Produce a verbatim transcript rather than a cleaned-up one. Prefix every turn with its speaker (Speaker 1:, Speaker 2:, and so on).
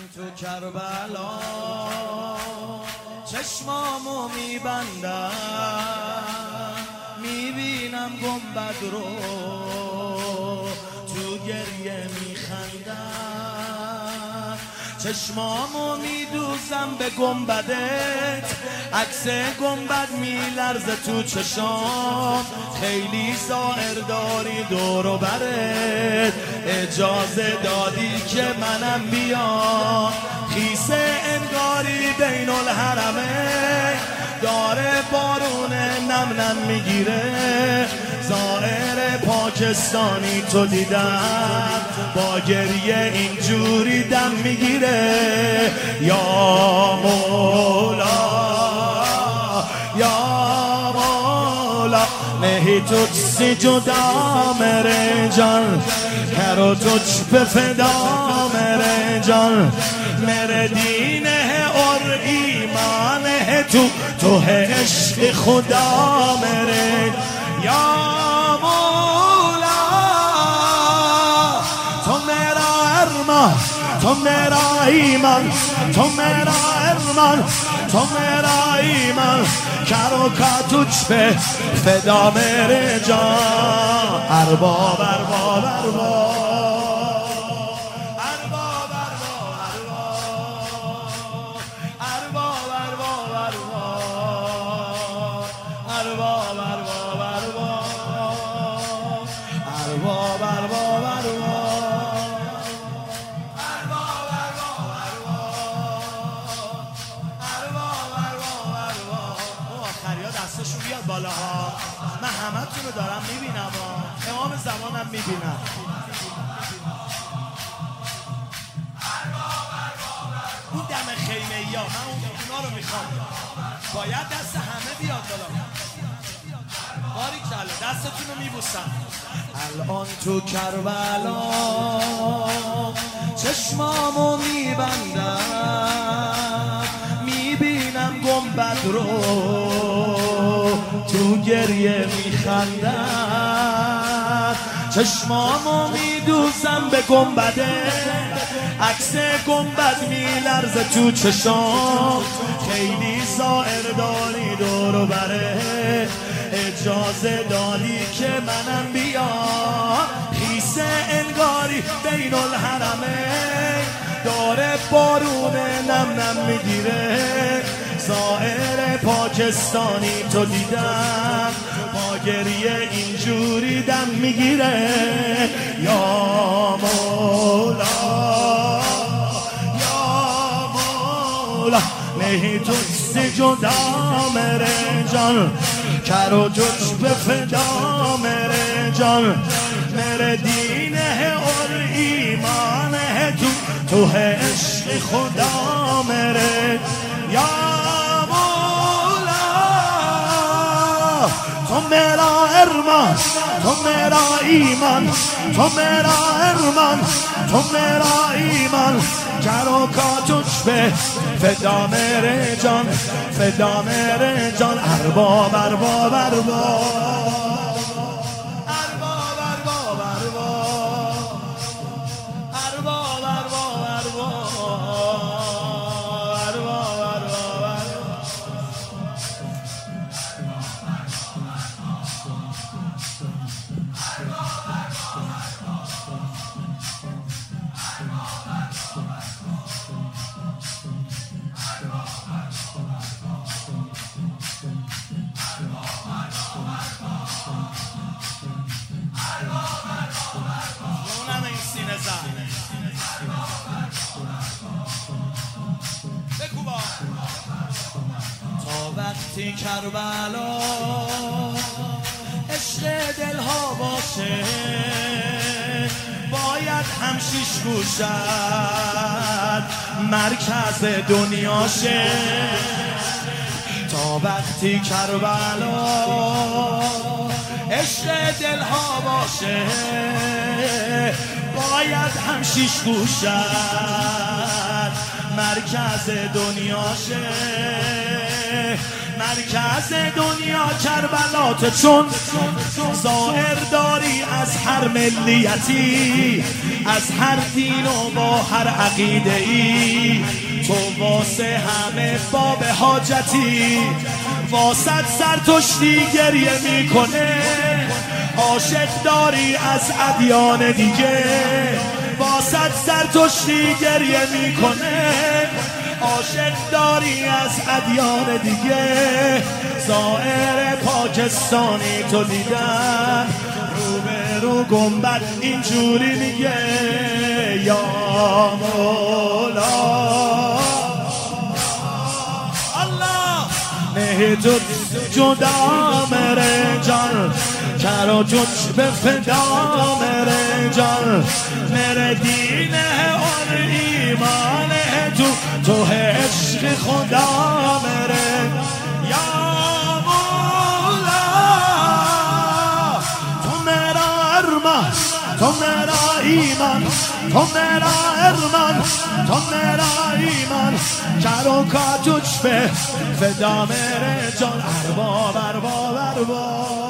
Speaker 1: تو کربلا چشمامو میبندم، میبینم گنبد رو تو گریه میخندم، چشمامو میدوزم به گنبدت، عکس گنبد میلرزه تو چشام، خیلی ظاهر داری دور و برت، اجازه دادی که منم بیام، خیسه انگاری بین الحرمه، داره بارون نم نم میگیره، ظاهر پاکستانی تو دیدم، با گریه اینجوری دم میگیره، یا مولا یا مولا نہیں تجھ جدا میرے جان، کرو تجھ پہ فدا میرے جان، میرے دین ہے اور ایمان ہے تو تو ہے عشق خدا میرے، یا مولا تو میرا ارمان، تو میرا ایمان، تو میرا ارمان، تو میرا ایمان، کرو کا تجھ پہ فدا میرے جان، ارباب ارباب ارباب دستشون بیاد بالا ها، من همه تونو دارم میبینم ها، امام زمانم میبینم، اون دم خیمه یا من اونا رو میخوام، باید دست همه بیاد بالا، باریکلا دستتون رو میبوسم. الان تو کربلا چشمامو میبندم، میبینم گنبد رو تو گریه میخندم، چشمامو میدوزم به گنبده، عکس گنبد میلرزه تو چشام، خیلی ظاهر داری دور و بره، اجازه دادی که منم بیام، خیسه انگاری بین الحرمه، داره بارون نم نم میگیره، ظاهر پاکستانی تو دیدم، با گریه اینجوری دم میگیره، یا مولا یا مولا نہیں تجھ سے جدا میرے جان، کرو تجھ پہ فدا میرے جان، میرے دین ہے اور ایمان ہے تو تو ہے عشق خدا میرے، یا مولا تو میرا ارمان، تو میرا ایمان، تو میرا ارمان، تو میرا ایمان، کرو کا تجھ پہ فدا میرے جان، فدا میرے جان، ارباب ارباب ارباب تا وقتی کربلا عشق دلها باشه، باید هم شیش گوشت مرکز دنیاشه، تا وقتی کربلا عشق دلها باشه، باید هم شیش گوشت مرکز دنیاشه، مرکز دنیا کربلات، چون ظاهر داری از هر ملیتی، از هر دین و با هر عقیده ای، تو واسه همه باب حاجتی. واسط زرتشتی گریه میکنه، عاشق داری از ادیان دیگه. واسط زرتشتی گریه میکنه، عاشق داری از ادیان دیگه. زائر پاکستانی تو دیدن، رو به رو گنبد اینجوری میگه یا مولا الله نه تو جدا میره جان، کرا جوش به فدا میره جان. میره دینه اون ایمانه تو، تو عشق خدا میره یا مولا. تو میرا ارمان، تو میرا ایمان، تو میرا ارمان، تو میرا ایمان. کرا کا جوش به فدا میره جان. ارباب ارباب ارباب